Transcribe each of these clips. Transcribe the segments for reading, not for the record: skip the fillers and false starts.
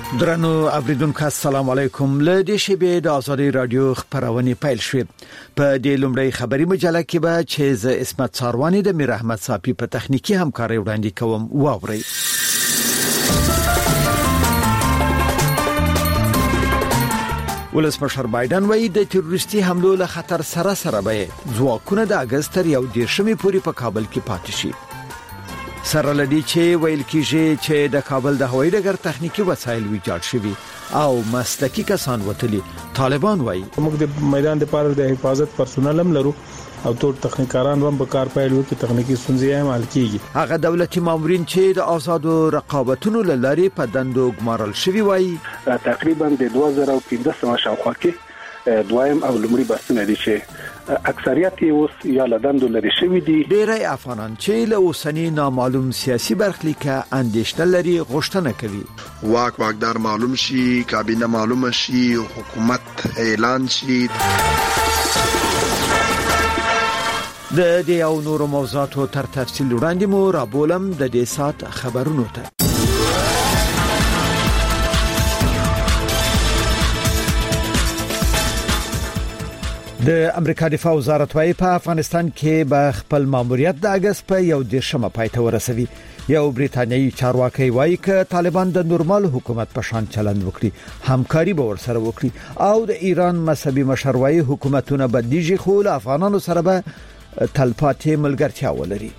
درنو اوریدونکو السلام علیکم. له دې شیبې د ازادي رادیو خبرونه پیل شوه. په دې لومړی خبري مجله کې به چې ز اسمت ساروانی د میر احمد صافي په تخنیکی همکاري وړاندې کوم واوري. ولسمشر بایدن وایي د تروریستي حملو له خطر سره به ځواکونه د اگست تر 11 پورې په کابل کې پاتې شي. سره لدی چې ویل کیږي چې د کابل د هوایي ډګر تخنیکی وسایل ویجاړ شوي او مسلکي کسان وتلي. طالبان وایي موږ د میدان د پاره د حفاظت پرسونل هم لرو او ټول تخنیکاران هم په کار پیل وکړي، تخنیکی ستونزې هم حل کیږي. هغه دولتي مامورین چې د آزادو رقابتونو لاري په دندو ګمارل شوي وایي تقریبا د 2015 شاوخوا کې دویم او لومړی بحثونه دي چې اکثریت اوس یا لدندو لري شوی دي. ډیری افغانان چې له اوسنی نامعلوم سیاسي برخلیکه اندېښنه لري غوښتنه کوي واکدار معلوم شي، کابینه معلوم شي، حکومت اعلان شي. د دې او نورو موضوعاتو تر تفصیل وړاندې مو رابولم د دې سات خبرونو ته. د امریکا دفاع وزارت وايي په افغانستان کې به خپل ماموریت د اگست په 11 پای ته ورسوي. یو بریتانیایی چارواکي وايي چې طالبان د نورمال حکومت په شان چلند وکړي، همکاري به ورسره وکړي او د ایران مذهبي مشروعي حکومتونه بدیږي خو له افغانانو سره به تلپاتې ملګرتیا ولري.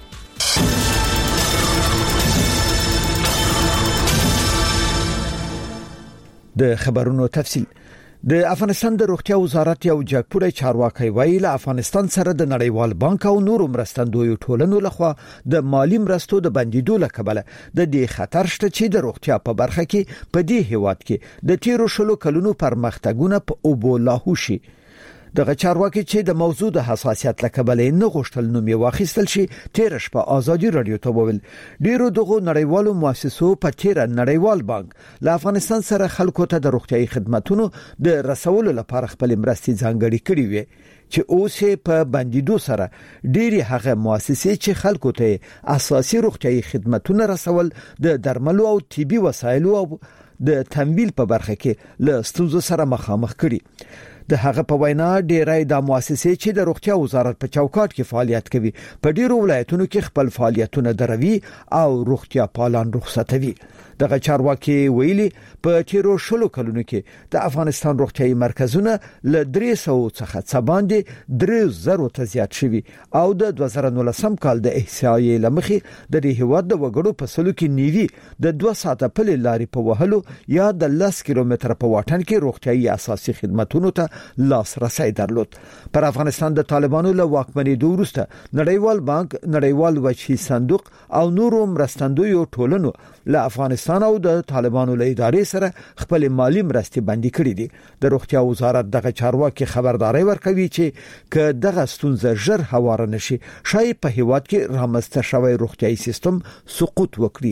د خبرونو تفصیل. د افغانستان د روغتیا وزارت یو جګپوړی چارواکي ویلي له افغانستان سره د نړیوال بانک او نورو مرستندوی ټولنو لخوا د مالی مرستو د بندیدو لکبله د دې خطر شته چې د روغتیا په برخه کې په دې هیواد کې د تیرو شلو کلونو پرمختګونه په اوبو لاهو شي. دغه چارواکي چې د موضوع د حساسیت لکبلې نه غوښتل نوم یې واخیستل شي تیر شپه آزادي رادیو ته وویل ډیرو دغه نړیوالو مؤسسو په تیر نړیوال بانک له افغانستان سره خلکو ته د روغتيایي خدماتو د رسولو لپاره خپل مرستې ځانګړي کړې وي چې اوس په بندیدو سره ډیری هغه مؤسسې چې خلکو ته اساسي روغتيایي خدماتونه رسول د درملو او طبي وسایلو او د تمویل په برخه کې له ستونزو سره مخامخ کړي. د هغه په وینا ډیری د مؤسسې چې د روغتیا وزارت په چوکاټ کې فعالیت کوي په ډیرو ولایتونو کې خپل فعالیتونه دروي او روغتیا پالان رخصتوي. دغه چارواکي ویلي په تیرو شلو کلونو کې د افغانستان روغتیايي مرکزونه له 300 څخه څه باندې 3000 ته زیات شوي او د 2019 کال د احصایې لمخې د دې هیواد د وګړو په سلو کې نیوي د 2 ساعته په لارې په وهلو یا د 10 کیلومتر په واټن کې روغتیايي اساسي خدماتونو ته لاسرسي درلود. پر افغانستان د طالبانو له واکمنۍ وروسته نړیوال بانک، نړیوال وجهي صندوق او نورو مرستندوی ټولنو له افغانستان او د طالبانو له ادارې سره خپل مالی مرستې بندي کړې دي. د روغتیا وزارت دغه چارواکي خبرداري ورکوي چې که دغه ستونزه ژر هوار نشي شاید په هیواد کې رامنځته شوی روغتیايي سیستم سقوط وکړي.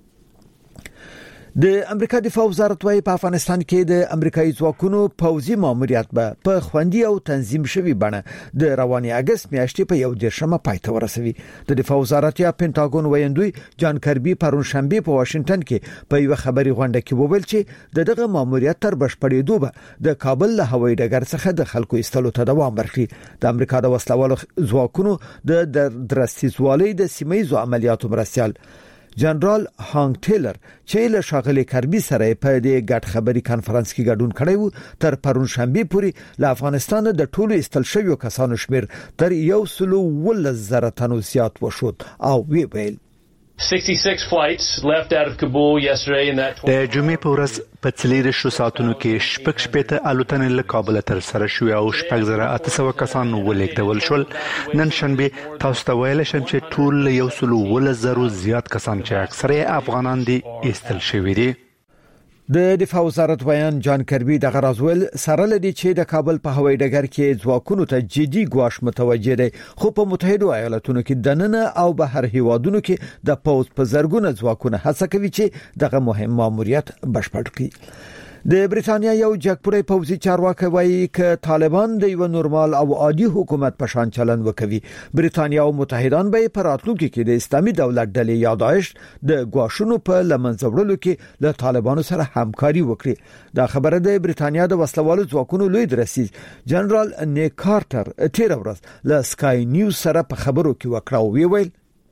د امریکا دفاع وزارت وايي په افغانستان کې د امریکایي ځواکونو پوځي ماموریت به په خوندي او تنظیم شوی بڼه د رواني اگست میاشتې په 11 پای ته ورسوي. د دفاع وزارت یا پینټاګون ویندوی جان کربي پرون شنبه په واشنگټن کې په یو خبري غونډه کې وویل چې دغه ماموریت تر بشپړېدو به د کابل له هوایي ډګر څخه د خلکو ایستلو ته دوام ورکړي. د امریکا د وسلوالو ځواکونو د درستیزوالۍ د سیمایي عملیاتو مرستيال جنرال هانګ ټیلر چې له شاغلي کربي سره په دې ګډ خبري کانفرنس کې ګډون کړی وو تر پرون شنبه پورې له افغانستان د ټولو استل شویو کسانو شمیر تر 110,000 تنو زیات وشود او ویل 66 flights left out of Kabul yesterday in that د جمعې په ورځ په 4 ساعتونو کې شپږ الوتنې له کابل تر سره شوې او 6800 کسان ولېږدول شول. نن شنبه تاسو ته ویل شم چې ټول 110,000 زیات کسان چې اکثره افغانان دي ایستل شوي دي. د دفاع وزارت ویان جان کربي د غرازول سره لدی چې د کابل په هوایي ډګر کې ځواکونو ته جدي ګواښ متوجه دي خو په متحده ایالاتونو کې دننه او بهر هیوادونو کې د پوز په زرګونه ځواکونه هڅه کوي چې دغه مهم ماموریت بشپړ کړي. د بریتانیا یو جګپوړی پوځي چارواکي وایي ک طالبان د یو نورمال او عادي حکومت په شان چلند وکوي بریتانیا او متحدان به په راتلونکي کې د اسلامي دولت ډلې یا داعش د ګواښونو په لمنځه وړلو کې له طالبانو سره همکاري وکړي دا خبره د بریتانیا د وسلوالو ځواکونو لوی رئیس جنرال نیک کارټر تیر ورځ له سکای نیوز سره په خبرو کې وکړه او ویل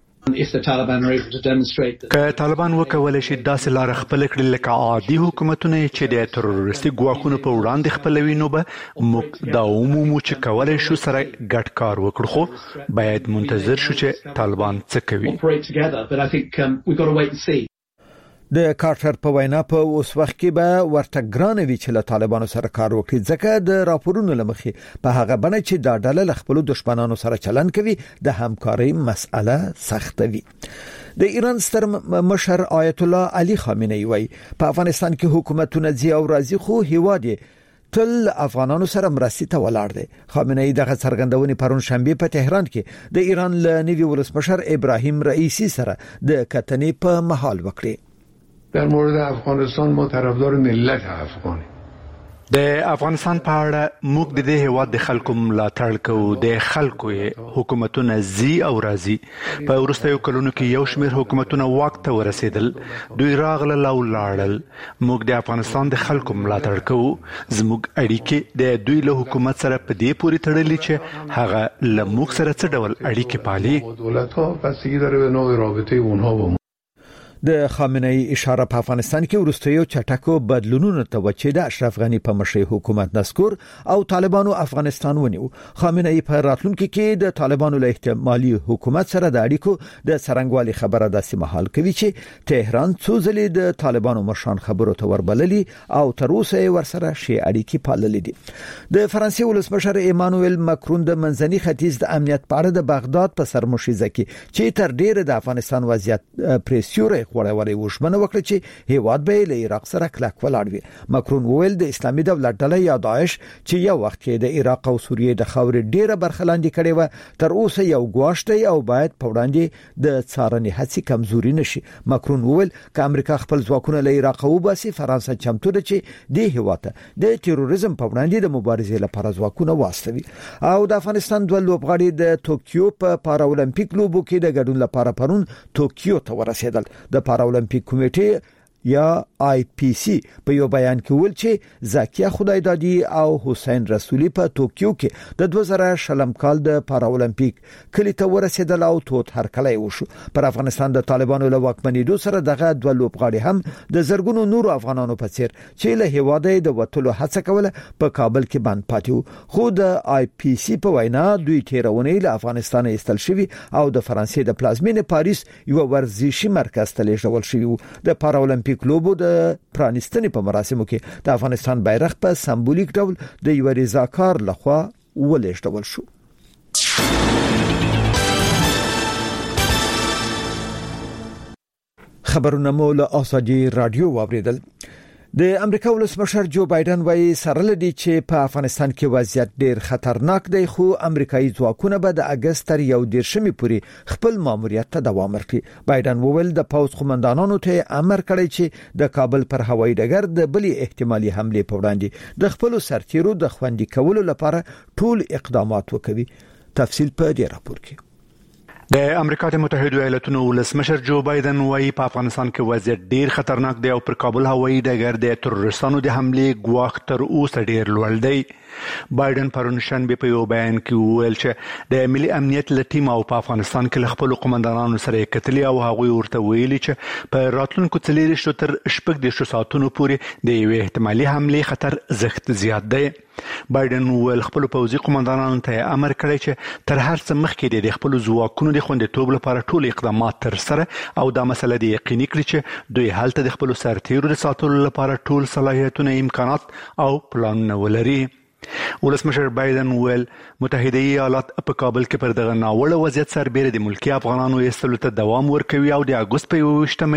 که طالبان وکولای شي داسې لار خپل کړي لکه عادي حکومتونه چې د تروریستي ګواښونو په وړاندې خپلوي نو به موږ دا عمومي چې کولای شو سره ګډ کار وکړو خو باید منتظر شو چې طالبان څه کوي د کارټر په وینا په اوس وخت کې به ورته ګران وی چې له طالبانو سره کار وکړي ځکه د راپورونو لمخې په هغه بڼه چې دا ډله له خپل دښمنانو سره چلند کوي د همکارۍ مسأله سخته وي د ایران ستر مشر آیت الله علي خامنه‌ای وایي په افغانستان کې حکومتونه ځي او راځي خو هیواد تل افغانانو سره مرستې ته ولاړ دي خامنه‌ای دغه څرګندونې پرون شنبه په تهران کې د ایران له نوي ولسمشر ابراهیم رئیسی سره د کتنې په محل وکړي در مورد افغانستان ما طرفدار ملت افغانی د افغانستان په اړه موږ د دې هیواد د خلکو ملاتړ کوو د خلکو حکومتونه زی او راځي په وروستیو کلونو کې یو شمېر حکومتونه واک ته ورسېدل دوی راغلل او لاړل موږ د افغانستان د خلکو ملاتړ کوو زموږ اړیکې د دوی له حکومت سره په دې پورې تړلې چې هغه له موږ سره څه ډول اړیکې پالي دولت‌ها بستگی داره به نوع رابطه اونها با د خامنه‌ای اشاره په افغانستان کې ورستیو چټکو بدلونونو ته وچې د اشرف غنی په مشرۍ حکومت نسکور او طالبانو افغانستان ونیو خامنه‌ای په راتلونکي کې د طالبانو له احتمالي حکومت سره د اړیکو د څرنګوالي خبره داسې محل کوي چې تهران څو ځلې د طالبانو مشران خبرو ته وربللي او تر اوسه ورسره شي اړیکې پاللې دي د فرانسې ولسمشر ایمانوئل ماکرون د منځني ختیځ د امنیت په اړه د بغداد په سرمشيزه کې چې تر ډیره د افغانستان وضعیت پریسیوري وړوړې وشمنه وکړه چې هیواد به له عراق سره کلک ولاړ وي ماکرون وویل د اسلامي دولت ډله یا داعش چې یو وخت کې د عراق او سوریې د خاورې ډیره برخه لاندې کړې و تر اوسه یو ګواښ دی او باید په وړاندې د څارنې هڅې کمزوري نشي ماکرون وویل چې امریکا خپل ځواکونه له عراق او باسي فرانسه چمتو ده چې د هیواد د تروریزم په وړاندې د مبارزې لپاره ځواکونه واستوي او د افغانستان د لوبغاړي د توکیو په پاراولمپیک لوبو کې د ګډون لپاره پرون توکیو ته ورسېدل د پاراولمپیک کمیټې یا آی پی سی په یو بیان کې ویل چې زاکیه خدایدادی او حسین رسولی په توکیو کې د 2000 کال د پاراولمپیک کلی ته ورسېدل او توت هرکلی وشو پر افغانستان د طالبانو له واکمنېدو سره دغه دوه لوبغاړي هم د زرګونو نورو افغانانو په څیر چې له هیواده د وټلو هڅه کوله په کابل کې بند پاتې خو د آی پی سی په وینا دوی تیرونې له افغانستان ایستل شوی او د فرانسې د پلازمینې پاریس یو ورزشي مرکز ته لیږل شوی د پاراولمپیک لوبو د پرانستنې په مراسمو کې د افغانستان بیرغ په سمبولیک ډول د یو رضاکار لخوا ولېږدول شو خبرونه مو له آساجي رادیو واوریدل د امریکا ولسمشر جو بایدن وایي سره لدی چې په افغانستان کې وضعیت ډیر خطرناک دی خو امریکایي ځواکونه به د اگست تر 11 پورې خپل ماموریت ته دوام ورکړي بایدن وویل د پوځ قومندانانو ته امر کړی چې د کابل پر هوایي ډګر د بلی احتمالي حمله په وړاندې د خپل سرتیرو د خوندي کولو لپاره ټول اقدامات وکوي تفصیل په دې راپور کې د امریکا د متحده ایالاتونو ولسمشر جو بایدن وايي په افغانستان کې وضعیت ډیر خطرناک دی او پر کابل هوایي ډګر د تروریستانو د حمله ګواښ تر اوسه ډیر لوړ دی بایدن پرون شنبه په یو بیان کې ویل چې د ملي امنیت لټیم او په افغانستان کې خپل قومندانانو سره کتلي او هغوی ورته ویلي چې په راتلونکو 40 تر 60 ساعتونو پورې د یو احتمالي حمله خطر زښت زیات دی بایدن ویل خپل پوځي قومندانانو ته امر کړی چې تر هر څه مخکې د خپل ځواکونو د خوندیتوب لپاره ټول اقدامات تر سره او دا مسله د یقیني کړي چې دوی هلته د خپل سرتیرو د ساتلو لپاره ټول صلاحیتونه امکانات او پلانونه ولري ولسمشر بایدن ویل متحده ایالات په کابل کې پر دغه ناوړه وضعیت سربېره د ملکی افغانانو ایستلو ته دوام ورکوي او د اګوست په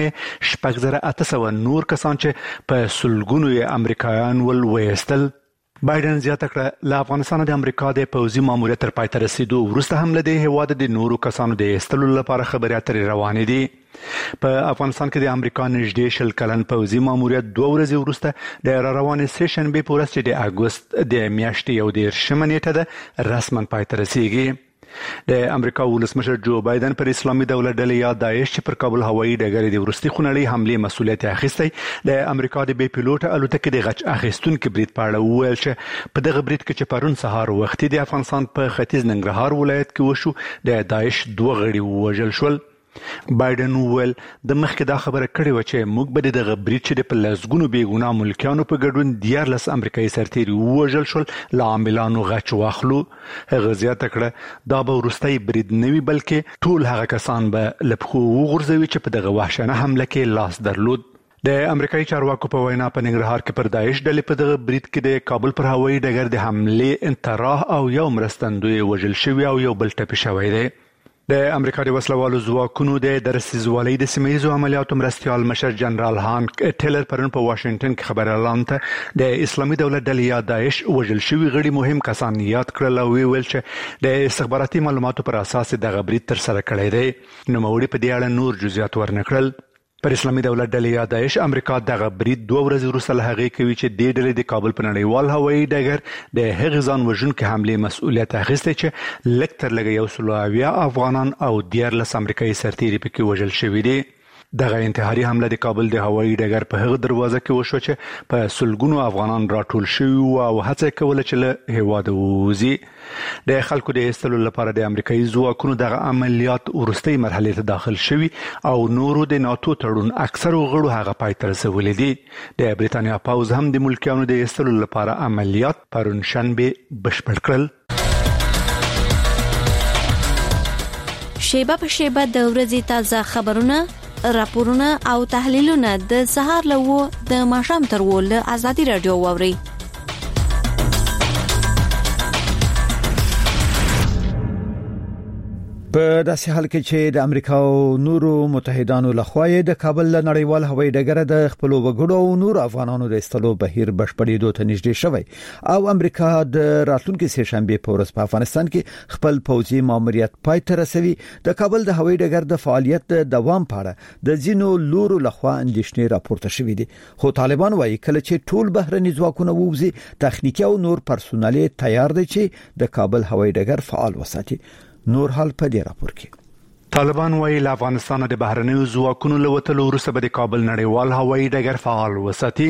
28 نور کسان چې په سلګونو امریکایان ول ویستل بایدن زیاته کړه له افغانستان د امریکا د پوځي ماموریت تر پای ته رسیدو وروسته هم له دې هیواد د نورو کسانو د ایستلو لپاره خبرې اترې روانې دي په افغانستان کې د امریکا نږدې 100 کلن پوځي ماموریت 2 ورځې وروسته د روانې سه شنبه په ورځ چې د اګوست د میاشتې 11 نیټه ده رسماً پای ته رسیږي د امریکا ولسمشر جو بایدن پر اسلامي دولت ډلې یا داعش چې پر کابل هوایي ډګر د ورستي خونړۍ حمله مسؤلیت اخیستی د امریکا د بي پیلوټ الوتکې د غچ اخیستونکو برید په اړه وویل چې په دغه برید کې چې پرون سهار وخت د افغانستان په ختیځ ننګرهار ولایت کې وشو د داعش 2 غړي ووژل شول بایدن وویل د مخکې دا خبره کړې و چې موږ به دغه برید چې د لسګونو بیګناه ملکیانو په ګډون 14 امریکایي سرتیري ووژل شول له عاملانو غچ واخلو هغه زیاته کړه دا به وروستی برید نه وي بلکې ټول هغه کسان به له پښو وغورځوي چې په دغه وحشیانه حمله کې لاس درلود د امریکایي چارواکو په وینا په ننګرهار کې پر داعش ډلې په دغه برید کې د کابل پر هوایي ډګر د حمله انتراح او یو مرستندوی وژل شوی او یو بل ټپي شوی دی د امریکا د وسلوالو ځواکونو د درسیزوالۍ د سیمه‌ییزو عملیاتو مرستیال مشر جنرال هانک ټیلر پرون په واشنگټن کې خبر اعلان ته د اسلامي دولت ډلې یا داعش وژل شوي غړي مهم کسان یاد کړل او ویل چې د استخباراتي معلوماتو پر اساس دغه برید تر سره کړی دی نوموړي په دې اړه نور جزئیات ورنکړل پر اسلامي دولت ډلې یا داعش امریکا دغه برید 2 ورځې وروسته له هغې کوي چې د ډلې د کابل په نړیوال هوایي ډګر د هغې ځان وژونکې حملې مسؤلیت اخیستی چې لږ تر لږه 170 افغانان او 14 امریکایي سرتیري پکې وژل شوي دي دغه انتحاري حمله د کابل د هوایي ډګر په هغه دروازه کې وشو چې په سلګونو افغانان راټول شوي او هڅه کوله چې له هیواده ووځي د خلکو د ایستلو لپاره د امریکایي ځواکونو دغه عملیات وروستۍ مرحلې ته داخل شوي او نورو د ناتو تړون اکثرو غړو هغه پای ته رسولي دي د بریتانیا پوځ هم د ملکیانو د ایستلو لپاره عملیات پرون شنبه بشپړ کړل شیبه په شیبه د ورځې تازه خبرونه راپورونه او تحلیلونه د سهار له د ماښام تر له ازادي رادیو واوري په داسې حال کې چې د امریکا او نورو متحدانو لخوا د کابل نړیوال هوایي ډګر د خپل وګړو او نور افغانانو د استلو بهیر بشپړېدو ته نږدې شوی او امریکا د راتلونکي سه شنبه په ورځ په افغانستان کې خپل پوځي ماموریت پای ته رسوي د کابل د هوایي ډګر د فعالیت دوام په اړه د ځینو لورو لخوا اندېښنې راپورته شوې دي خو طالبان وايي کله چې ټول بهرني ځواکونه ووځي تخنیکی او نور پرسونل تیار دي چې د کابل هوایي ډګر فعال وساتي نور حال په دې راپور کې طالبان وايي له افغانستان د بهرنیو ځواکونو له وتلو وروسته به د کابل نړیوال هوایي ډګر فعال وساتي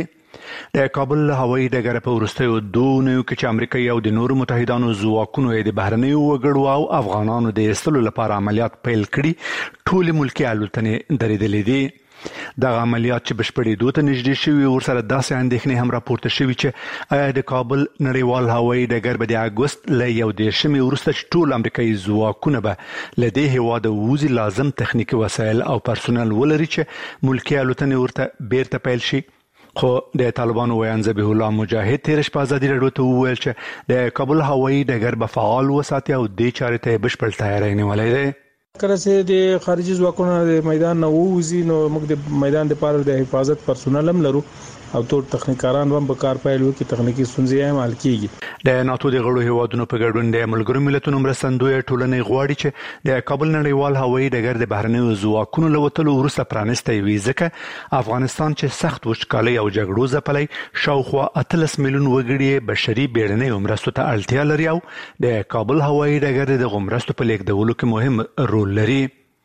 د کابل هوایي ډګر په وروستیو 2 اونیو کې چې امریکایي او د نورو متحدانو ځواکونو د بهرنیو وګړو او افغانانو د ایستلو لپاره عملیات پیل کړي ټول ملکي الوتنې درېدلې دي دغه عملیات چې بشپړېدو ته نږدې شوي ورسره داسې اندېښنې هم راپورته شوي چې آیا د کابل نړیوال هوایي ډګر به د اګوست له 11 وروسته چې ټول امریکایي ځواکونه به له دې هیواده ووځي لازم تخنیکي وسایل او پرسونل ولري چې ملکي الوتنې ورته بیرته پیل شي خو د طالبانو ویان ذبیح الله مجاهد تیر شپه ازادي رادیو ته وویل چې د کابل هوایي ډګر به فعال وساتي او دې چارې ته بشپړ تیاری نیولې ده کله چې د خارجي ځواکونو د میدان نه ووځي نو موږ د میدان لپاره د حفاظت پرسونل هم لرو او ټول تخنیکاران هم په کار پیل وکړي تخنیکی ستونزې هم حل کیږي د ناتو د غړو هیوادونو په ګډون د ملګرو ملتونو مرستندوی ټولنې غواړي چې د کابل نړیوال هوایي ډګر د بهرنیو ځواکونو له وتلو وروسته پرانیستی وي ځکه افغانستان چې سخت وچکالۍ او جګړو ځپلی شاوخوا 18 میلیون وګړي بشري بیړنیو مرستو ته اړتیا لري او د کابل هوایي ډګر د مرستو په لیږدولو کې مهم رول لري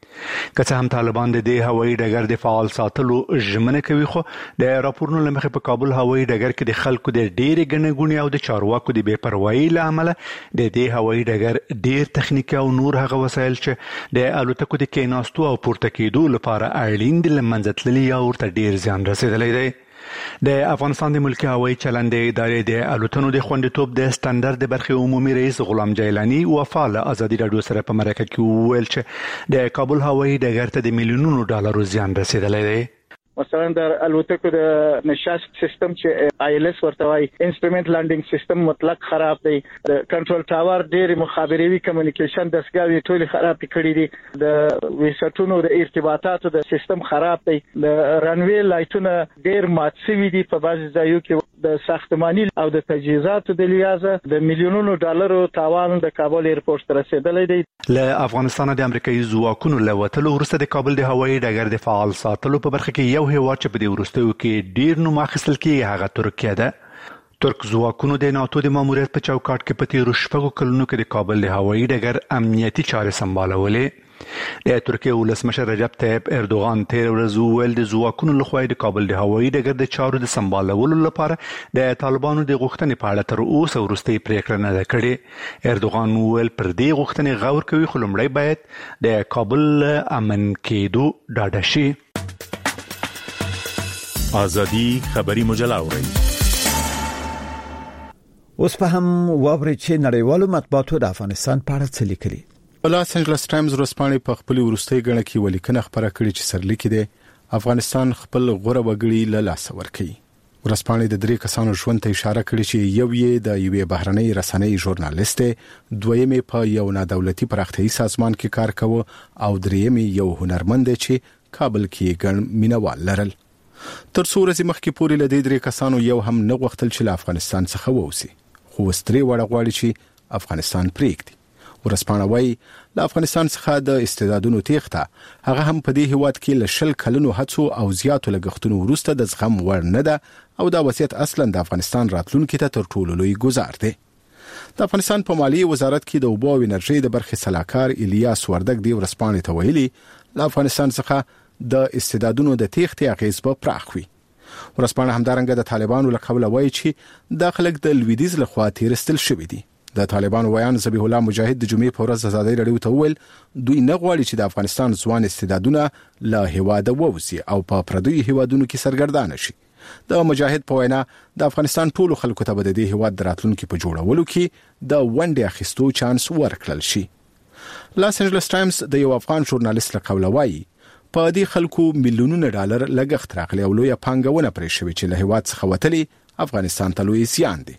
که څه هم طالبان د دې هوایي ډګر د فعال ساتلو ژمنه کوي خو د راپورونو له مخې په کابل هوایي ډګر کې د خلکو د ډېرې ګڼې ګوڼې او د چارواکو د بې پروایۍ له امله د دې هوایي ډګر ډېر تخنیکي او نور هغه وسایل چې د الوتکو د کېناستو او پورته کېدو لپاره اړین دي له منځه تللي یا ورته ډېر زیان رسېدلی دی د افغانستان د ملکي هوایي چلندې ادارې د الوتنو د خوندیتوب د سټنډرډ د برخې عمومي رئیس غلام جیلانی وفا له ازادي رادیو سره په مرکه کې وویل چې د کابل هوایي ډګر ته د میلیونونو ډالرو زیان رسېدلی دی مثلا د الوتکو د نشاست سیستم چې ILS ورته وایي انسټرومنت لانډینګ سیستم مطلق خراب دی د کنټرول ټاور ډېر مخابروي کمیونیکیشن دستګاوې ټول خراب کړي دي د ویسټونو د ارتباطاتو د سیستم خراب دی د رنوي لایټونه ډېر مات شوي دي په بعض ځایو کې د ساختماني او د تجهیزاتو د لیازه د میلیونونو ډالرو تاوان د کابل ایرپورټ ته رسیدلی دی. له افغانستان د امریکایي ځواکونو له وتلو وروسته د کابل د هوایي ډګر د فعال ساتلو په برخه کې یو هیواد چې په دې وروستیو کې ډیر نوم اخیستل کیږي هغه ترکیه ده. ترک ځواکونو د ناتو د ماموریت په چوکاټ کې په تیرو شپږو کلونو کې د کابل د هوایي ډګر امنیتي چارې سمبالولې. د ترکیه ولسمشر رجب طیب اردوغان تیر ورځ وویل د ځواکونو لخوا د کابل د هوایي ډګر د چارو د سمبالولو لپاره د طالبانو د غوښتنې په اړه تر اوسه وروستۍ پریکړه نه ده کړې. اردوغان وویل پر دې غوښتنې غور کوي خو لومړی باید د کابل امن کېدو ډاډه شي. آزادي خبري مجله اورئ. اوس په هم واوري چې نړیوالو مطبوعاتو د افغانستان په اړه څه لیکلي. لاس انجلس ټایمز ورځپاڼې په خپل وروستي غړ کې ولیکنه خبره کړې چې سرلیکي دی افغانستان خپل غوره وګړي له لاس ورکړي. ورځپاڼې د درې کسانو ژوند ته اشاره کړې چې یو یې د یوې بهرنۍ رسنۍ ژورنالیست دی، دویم په یو نادولتي پراختیايي سازمان کې کار کاوه او دریم یو هنرمند دی چې کابل کې ګڼ مینوال لرل. تر څو ورځې مخکې پورې له دې درې کسانو یو هم نه غوښتل چې له افغانستان څخه ووځي، خو ستري وړ غواړي چې افغانستان پریږدي. ورځپاڼه وايي له افغانستان څخه د استعدادونو تېښته هغه هم په دې هیواد کې له 10 کلونو هڅو او زیاتو لګښتونو وروسته د زغم وړ نه ده او دا وضعیت اصلا د افغانستان راتلونکي ته تر ټولو لوی ګزار دی. د افغانستان په مالیې وزارت کې د اوبو او انرژي د برخې صلاحکار الیاس وردګ دی ورځپاڼې ته ویلي له افغانستان څخه د استعدادونو د تېښتې اغیز به پراخ وي. ورځپاڼه همدارنګه د طالبانو له قبله وایي چې دا خلک د لویدیځ لخوا تیرستل شوي دي. د طالبانو ویان ذبیح الله مجاهد د جمعې په ورځ ازادي راډیو ته وویل دوی نه غواړي چې د افغانستان ځوان استعدادونه له هیواده ووځي او په پردیو هیوادونو کې سرګردانه شي. د مجاهد په وینا د افغانستان ټولو خلکو ته به د دې هیواد راتلونکي په جوړولو کې د ونډې اخیستو چانس ورکړل شي. لاس انجلس ټایمز د یو افغان ژورنالیست له قبله وایي په دې خلکو میلیونونه ډالر لګښت راغلي او لویه پانګونه پرې شوې چې له هیواد څخه وتلي افغانستان ته لوی زیان دی.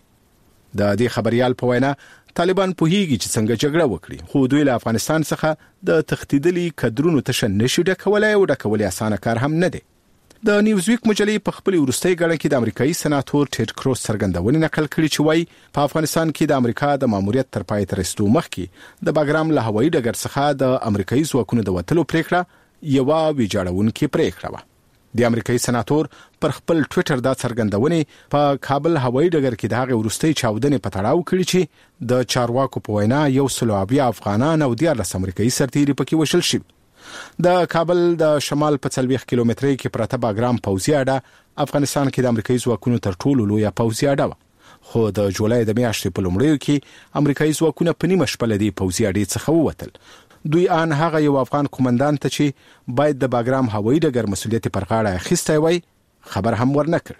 د دې خبريال په وینا طالبان پوهیږي چې څنګه جګړه وکړي خو دوی له افغانستان څخه د تختیدلي کډرونو تشه نشي ډکولای او ډکولای اسانه کار هم نه دی. د نیوزویک مجلې په خپل وروستي غړ کې د امریکایي سناتور ټیډ کروس څرګندونې نقل کړي چې وايي په افغانستان کې د امریکا د ماموریت تر پای ته رسیدو مخکې د باګرام له هوایي ډګر څخه د امریکایي ځواکونو د وټلو پریکړه یو ویجاړونکې پریکړه و. د امریکایي سناتور پر خپل ټوئیټر دا څرګندونې په کابل هوایي ډګر کې د هغه وروستي چاودنې په تړاو کړي چې د چارواکو په وینا 120 افغانان او 14 امریکایي سرتیري پکې وشل شي. د کابل د شمال په 40 کیلومترۍ کې پراته باګرام پوځي اډه افغانستان کې د امریکایي ځواکونو تر ټولو لویه پوځي اډه و، خو د جولای د میاشتې په لومړیو کې امریکایي ځواکونه په نیمه شپه له دې پوځي اډې څخه ووتل. دوی ان هغه یو افغان قومندان ته چې باید د باګرام هوایي ډګر مسؤلیت پر غاړه اخیستی وای خبر هم ورنکړ.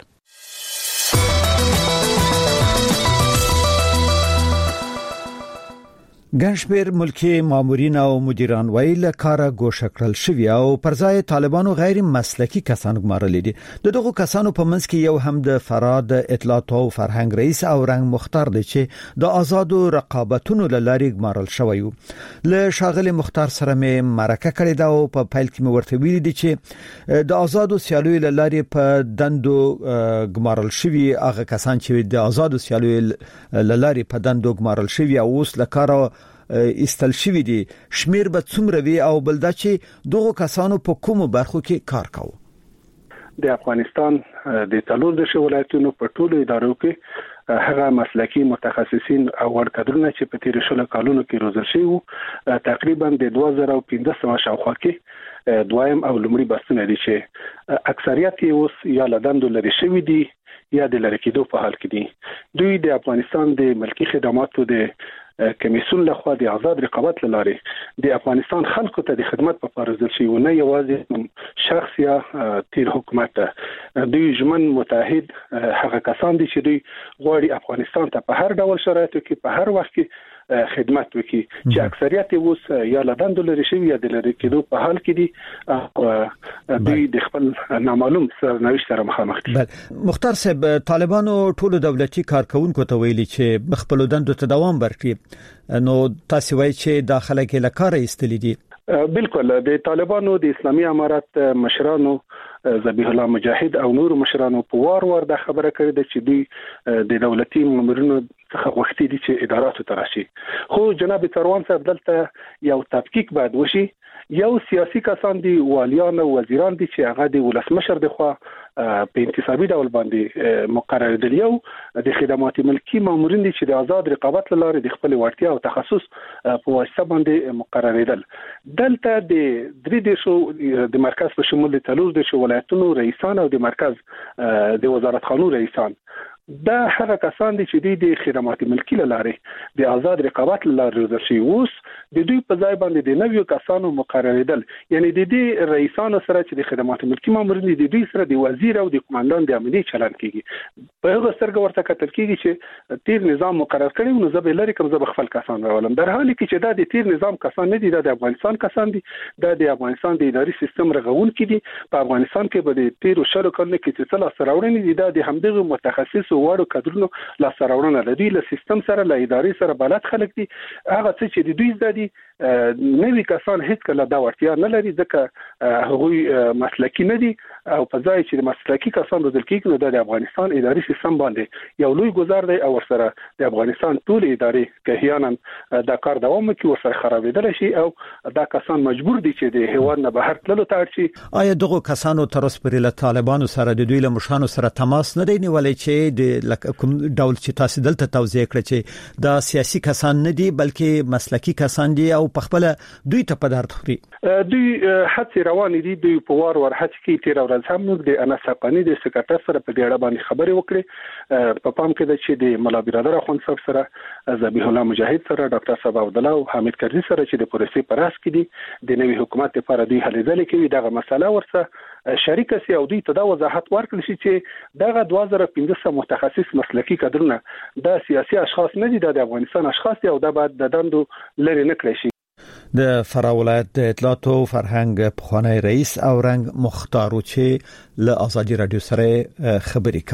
ګنشمیر ملکی مامورین او مدیران ویل کار ګوښه کړل شوی او پر ځای طالبانو غیر مسلکی کسان ګمارل دي. دغه کسانو په منځ کې یو هم د فراد اطلاعات او فرهنګ رئیس او رنګ مختار دی چې د آزادو رقابتونو لاري ګمارل شوی وو. له شاغل مختار سره مې مرکه کړې ده او په فایل کې مې ورته ویلي دي چې د آزادو سیالوي لاري په دندو ګمارل شوی هغه کسان چې د آزادو سیالوي لاري په دندو ګمارل شوی او اوس لکاره استل شوی دي شمیر به څومره وی او بلدا چې دغه کسانو په کومو برخو کې کار کاوه. د افغانستان د تلور د ولایتونو په ټولو ادارو کې هغه مسلکی متخصصین او ورکدرونه چې په تیر شلو کالونو کې روزل شوی وو تقریبا د 2015 شاوخوا کې دویم او لومړي بسنه دي چې اکثریت یې اوس یا لدندو لري شوی دي یا د لری کېدو په حال کې دي. دوی د افغانستان د ملکی خدماتو د کمیسیون لخوا د آزاد رقابت لاره د افغانستان خلکو ته د خدمت په پارزل شي و نه یوازې شخص یا تیر حکومت. دوی ژمن متحد هغه کسان دي چې دوی غواړي افغانستان ته په هر ډول شرایطو کې په هر وخت کې خدمت وکړي چې اکثریت اوس یا لدندو لري شوی یا د لری کېدو په حال کې دي. دوی د خپل نامعلوم سرنوشت سره مخامخ دي. مختار صاحب طالبانو ټولو دولتي کارکونکو ته ویلي چې خپل دندو ته دوام ورکړي، نو تاسو وایي چې داخله کې لکاره استلې دي. بالکل د طالبانو د اسلامي امارات مشرانو ذبیح الله مجاهد او نور مشرانو په وار د خبره کړې ده چې دوی د دولتي مامورینو څخه غوښتي دي چې اداراتو ته راشي. خو جناب تروان صاحب دلته یو تفکیک باید وشي. یو سیاسي کسان دي والیان او وزیران دي چې هغه د ولسمشر د خوا په انتصابي ډول باندې مقرر دي. یو د خدمات ملکی مامورین دي چې د آزاد رقابت لپاره د خپل وړتیا او تخصص په واسطه باندې مقرریدل. دلته د درې دیشو د مرکز په شمول د تلور دیشو ولایتونو رئیسان او د مرکز د وزارت خانو رئیسان دا هغه کسان دي چې د خدمات ملکی لپاره د آزاد رقابت لپاره روزل شي. اوس د دوی په ځای باندې د نویو کسانو مقرریدل، یعنی د دې رئیسانو سره چې د خدمات ملکی مامورین دي د دوی سره د وزیر او د کمانډان د امنیت چلن کیږي. په هغه سترګه ورته کتل کیږي چې تیر نظام مقرر کړي نو زه به لري کوم زه خپل کسان راولم، در حالی کې چې دا د تیر نظام کسان نه دي، دا د افغانستان کسان دي، دا د افغانستان د اداري سیستم رغون کې دي. په افغانستان کې به د تیر شلو کلونو کې چې څه سره وړاندې دي دا د همدغه متخصص وړو کډرونو لا سره وړاندې لدی له سیستم سره له اداري سره بلد خلک دي. هغه څه چې د دوی زدي نوی کسان هیڅ کله دا ورتیا نه لري ځکه هغوی مسلکی نه دي او په ځای چې د مسلکی کسان روزل کېږي نو د افغانستان اداري سیستم باندې یو لوی گزار دی او ورسره د افغانستان ټول اداري کهیانن دا کار دوام کوي ورسره خرابېدل شي او دا کسان مجبور دي چې د هیواد نه بهر تللو ته اړ شي. آیا دغه کسانو تر اوسه پورې له طالبانو سره د دوی له مشرانو سره تماس نه دی نیولای چې د کوم ډول چې تاسو دلته توضیح کړئ چې دا سیاسي کسان نه دي بلکې مسلکی کسان دي او په خپل دوی ته په درد خوري؟ دوی هڅې روانې دي، دوی په وار هڅې کوي. تیر ورځ هم موږ د انس حقانی د سکرټر سره په دې اړه باندې خبرې وکړې. په پام کې ده چې د مولا برادر اخوند صاحب سره، ذبیح الله مجاهد سره، ډاکټر صاحب عبدالله او حامد کرزي سره چې د پروسې په راس کې دي د نوي حکومت لپاره دوی هلې ځلې کوي. دغه مسله ورسره شریک سي او دوی ته دا وضاحت ورکړل شي چې دغه 2015 متخصص مسلکی کډرونه د سیاسي اشخاص نه دي، د افغانستان اشخاص دي او دا باید د دندو لري نه کړی شي. د فراه ولایت د اطلاعات او فرهنګ پخوانی رئیس او رنګ مختار چې له ازادي رادیو سره خبرې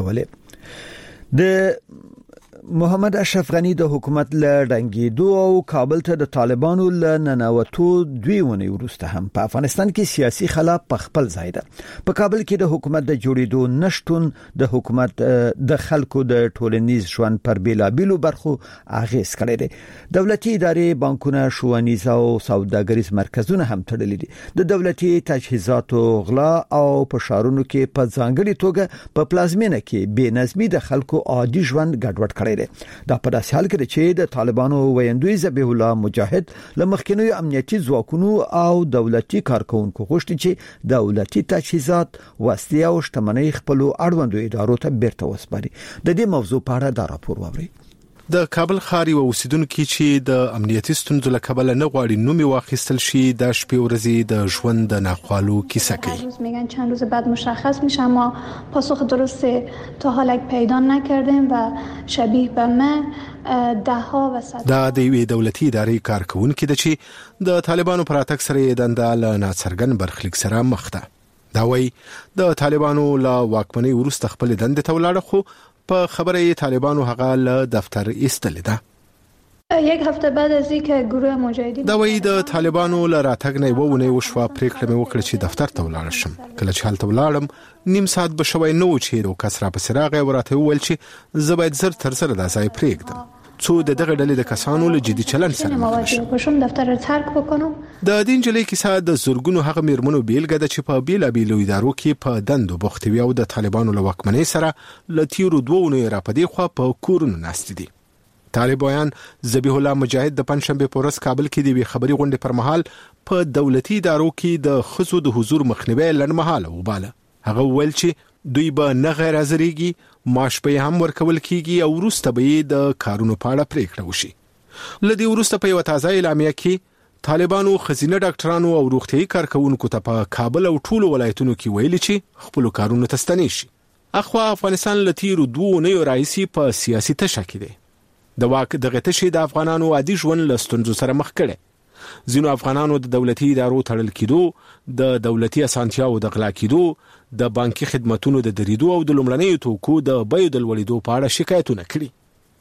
کولې. د محمد اشرف غنی د حکومت له ډنګېدو او کابل ته د طالبانو له ننوتو دوی ونی ورسته هم په افغانستان کې سیاسي خلا په خپل ځای ده. په کابل کې د حکومت د جوړېدو نشټون د حکومت د خلکو د ټولنیز ژوند پر بیلابیلو برخو اغیز کړی دی. دولتي ادارې، بانکونه، ښوونیز او سوداګریز مرکزونه هم تړلي دي. د دولتي تجهیزاتو غلا او په شارونو کې په ځانګړي توګه په پلازمینه کې بې نظمي د خلکو عادي ژوند ګډوډ کړی. دا په داسې حال کې چې د طالبانو ویندوی ذبیح الله مجاهد له مخکنیو امنیتي ځواکونو او دولتي کارکونکو غوښتي چې دولتي تجهیزات، وسلې او شتمنۍ خپل اړوندو ادارو ته بیرته وسپاري. د دې موضوع په اړه دا راپور واورئ. د کابل ښار و اوسیدونکو چې د امنیتي ستونزو له کبله نه غواړي نومي واخیستل شي د شپې ورځې د ژوند د ناخوالو کیسه کوي. میگن چند روز بعد مشخص میشه ما پاسخ درست تا حالا پیدا نکردیم و شبیه به ما دهها و صد دا د یوې دولتي ادارې کارکونکو د چې د طالبانو پر اتک سره دنده له ناڅرګن برخلیک سره مخ ده. دا وایي د طالبانو له واکمنۍ وروسته خپل دنده ته ولاړ، خو په خبره طالبانو هغه له دفتر ایستل ده. یک هفته بعد از اینکه گروه مجاهدین دا وایي د طالبانو له راتګ نه وونه وشو پریکړه مې وکړه چې دفتر ته ولاړ شم. کله چې هلته ولاړم نیم ساعت به شوي نو چې یو کس را پسې راغی ورته وویل چې زه باید زر تر زر د ځای پرېږدم څو دغه ډلې د کسانو له جدي چلن سره مواجه شوم، دفتر را ترک بکنم. د دین جلې کیسه د زورګونو هغه میرمنو بیلګه ده چې په بیلابیلو ادارو کې په دندو بوختي وي او د طالبانو له واکمنۍ سره له تیرو 2 اونیو را پدې خو په کورونو ناست دي. طالبان ذبیح الله مجاهد د پنځشنبه په ورځ کابل کې د خبري غونډې پر مهال په دولتي ادارو کې د خزو د حضور مخنیوي لړمحاله وباله. هغه ویل چې دوی به نه غیر حاضرېږي، معاش به هم ورکول کیږي او وروسته به د کارونو په اړه پریکړه وشي. لدی وروسته په یو تازه اعلامیه کې طالبانو خزینه ډاکټرانو او روغتيایي کارکونکو ته په کابل او ټولو ولایتونو کې ویلي چې خپل کارونه تستنی شي. اخوا افغانستان لتیرو 2 اونیو راځي په سیاسي تشه کې دی. د واک دغه تشه د افغانانو عادي ژوند له ستونزو سره مخ کړي. ځینو افغانانو د دولتي ادارو تړل کېدو، د دولتي اسانتیاو د غلا کېدو، د بانکي خدماتونو د دریدو او د لومړنیو توکو د بیو د لوړېدو په اړه شکایتونه کړي.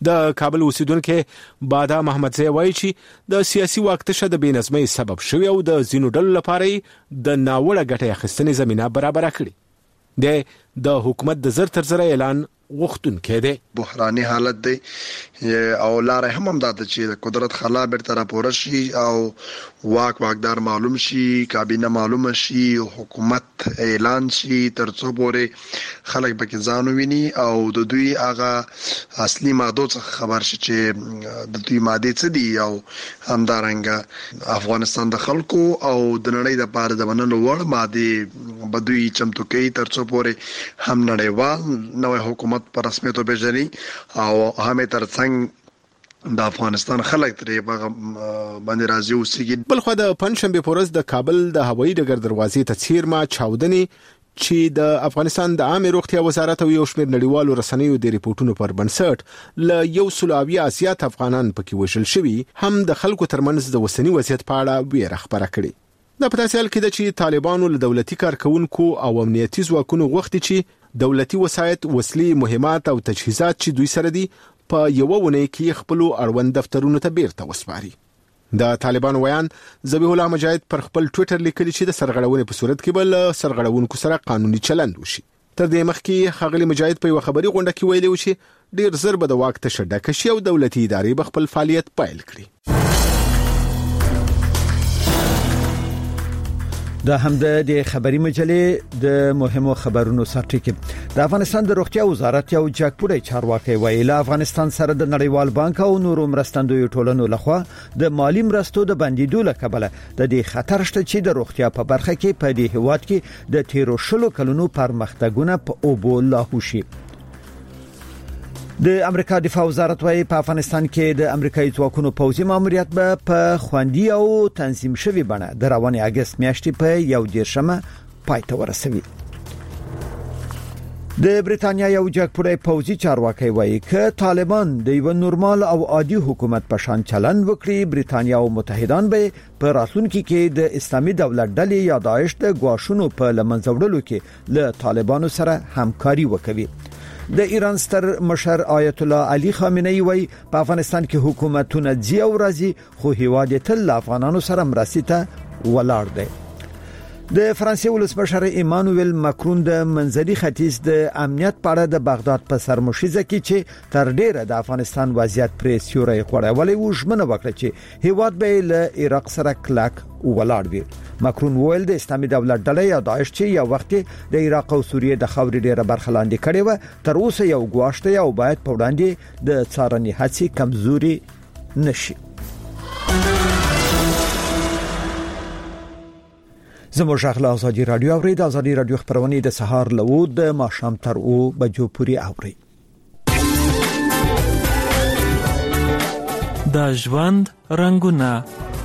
د کابل اوسیدونکو بادا محمد زی وایي چې د سیاسي واک تشه د بې نظمۍ سبب شوی او د ځینو ډلو لپاره د ناوړه ګټې اخیستنې زمینه برابره کړي د حکومت د زر تر زر اعلان وختونکو دی بحراني حالت دی او لار هم دا چې قدرت خلا بیرته راپور شي او واکدار معلوم شي کابینه معلوم شي حکومت اعلان شي ترڅو پورې خلک پکې ځان ویني او د دوی هغه اصلي ماده څخه خبر شي چې د دوی ماده څه دي او همدارنګه افغانستان د خلکو او د نړۍ د پاره د منلو وړ ماده بدوي چمتو کوي ترڅو پورې هم نړیوال نوې حکومت پر رسمیت وبېژني او هم ترڅنګ د افغانستان خلک ترې باندې راځي اوسېږي. بلخو د پنځشنبه په ورځ د کابل د هوایي ډګر دروازې ته څیرمه چاودنې چې د افغانستان د عامه روغتیا وزارت او یو شمېر نړیوالو رسنیو د ریپورتونو پر بنسټ ل یو سلوي اسیات افغانان پکې وشل شوي هم د خلکو ترمنځ د وسنی وضعیت په اړه ویره خبره کړي. د پتاسیال کې د چې طالبانو له دولتي کارکونکو او امنیتي ځواکونو غوښتي چې دولتي وسایط وسلې مهمات او تجهیزات چې دوی سره دي په یو ونه کې خپل اړوند دفترونو ته بیرته وسپاري. د طالبانو ویان ذبیح الله مجاهد پر خپل ټوئیټر لیکلي چې د سرغړونې په صورت کې بل سرغړونکو سره قانوني چلند وشي. تر دې مخکې خغلی مجاهد په یو خبري غونډه کې ویلي و چې ډیر زر به د واک تشه ډکه شي او دولتي ادارې به خپل فعالیت پیل کړي. دا هم د خبري مجلې د مهمو خبرونو سرټکی. د افغانستان د روغتیا وزارت یو جګپوړی چارواکي ویل افغانستان سره د نړیوال بانک او نورو مرستندوی ټولنو لخوا د مالی مرستو د بندیدو لکبله د دې خطر شته چې د روغتیا په برخه کې په دې هیواد کې د تیرو شلو کلونو پرمختګونه په اوبو لاهو شي. د امریکا دفاع وزارت وايي په افغانستان کې د امریکایي ځواکونو پوځي ماموریت به په خوندي او تنظیم شوی بڼه د رواني اگست میاشتې په یو دیرشمه پای ته ورسوي. د بریتانیا یو جګپوړی پوځي چارواکي وايي چې طالبان د یو نورمال او عادي حکومت په شان چلند وکړي بریتانیا او متحدان به په راتلونکي کې د اسلامي دولت ډلې یا داعش د غواښونو په لمنځوړلو کې له طالبانو سره همکاري وکوي. د ایران ستر مشر آیت الله علي خامنه‌ای وایي په افغانستان کې حکومتونه ځي او راځي خو هیواد تل افغانانو سره مرستې ته ولاړ دی. د فرانسې ولسمشر ایمانوئل ماکرون د منځني ختیځ د امنیت په اړه د بغداد په سرمشيزه کې چې تر ډیره د افغانستان وضعیت پرې سیوري خوړولې و ژمنه وکړه چې هیواد به له عراق سره کلک ولاړ وي. ماکرون ویل د اسلامي دولت ډلې یا داعش چې یو وخت د عراق او سوریې د خاورې ډیره برخه لاندې کړې و تر اوسه یو غواړي او باید په وړاندې د څارنې هڅې کمزوري نشي. زموږ غږ له ازادي رادیو او د ازادي رادیو خبرونه د سهار له و د ماښام تر او بجو پورې اوري. د ژوند رنگونه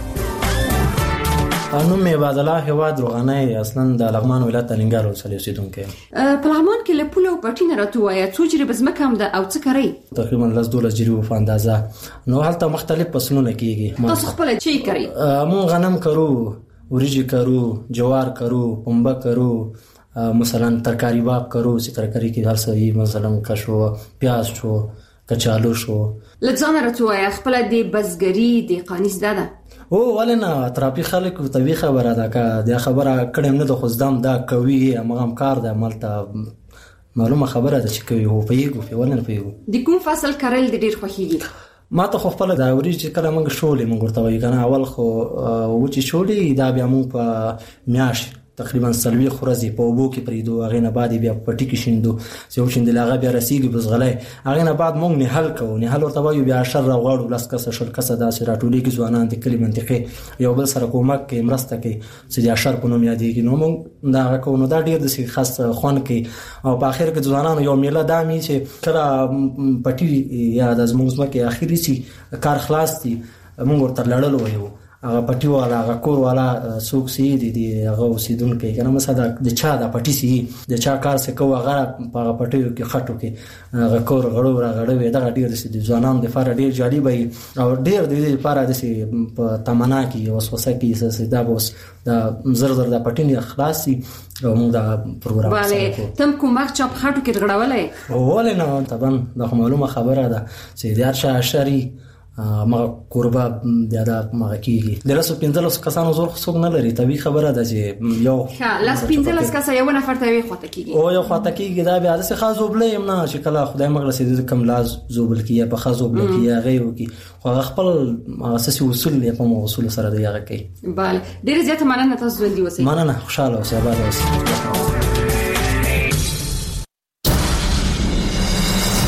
نوم می عبدالله هواد روغانای اصلا د لغمان ولایت الینګار ولسوالۍ اوسیدونکی. په لغمان کې له پوله او پټینه راټویا څو جری بزمکه هم د او څه کوي تقریبا 12 جری په اندازه نو هلته مختلف فصلونه کیږي. تاسو خپل چی کوي؟ مون غنم کرو وریجی کرو جوار کرو پنبه کرو مثلا ترکاری باب کرو سی ترکاری کی هر څه مثلا کشو پیاز شو کچالو شو لځان راټویا خپل د بزګری د قانیز داده او ولنه تراپی خلک طبي خبره ده کا د خبره کړم نه د خوځدم دا کوي امغه کار ده مالته معلومه خبره ده چې کوي هو پیګو ولنه پیګو د کوم فصل کارل د ډیر خوخیږي ما ته خو خپل دا وريج کله موږ شولې موږ ورته وایو کنه اول خو و چې شولې دا بیا موږ په میاش تقریبا سلوي خورزي په وبو کې پریدو هغه نه بعد بیا پټی کې شیندو چې شیندل هغه بیا رسیږي بس غلې هغه نه بعد موږ نه حل کوو نه حل ورته وایو بیا شر غواړو لاس کسه شل کسه دا سره ټولي کې ځوانان د کلی منطقه یو بل سره کومک کې مرسته کې چې د شر په نوم یادېږي نو موږ دا کوو نو دا ډیر د خاص خون کې او په اخر کې ځوانان یو میله دامي چې کله پټی یا د زموږ مکه اخیری سي کار خلاص دي موږ ورته لړل وایو هغه پټي والا هغه کور والا څوک سي دي هغه اوسیدونکو کنه مثلا د چا د پټي سي د چا کار څه کوه هغه په هغه پټیو کې خټو کې هغه کور غړو راغړو دغه ډیر د ځوانانو د فار ډیر جالب وي او ډیر د لپاره د په تمنا کې وسوسه کې څه دا بوس د زر د پټي نه خلاصي او موږ دا پروګرام bale تم کوم وخت چا په خټو کې غړولې ولې نه طبعا د معلومه خبره ده چې د ارشا شری ما قربا د ما کیږي د 15 کسانو زور څوک نه لري طبي خبره ده چې یو لاس 15 کس یو نفر ته وي خواته کیږي او یو خواته کیږي دا بیا د څه خازوبلې يم نه چې کله خدای مغرسي د کم لاز زوبل کیه په خازوبل کیه غيو کی خو خپل اساسي اصول یې په اصول سره دی هغه کوي bale ډیر زیات مننه تاسو ژوندۍ اوسئ مننه خوشاله اوسئ آباد اوسئ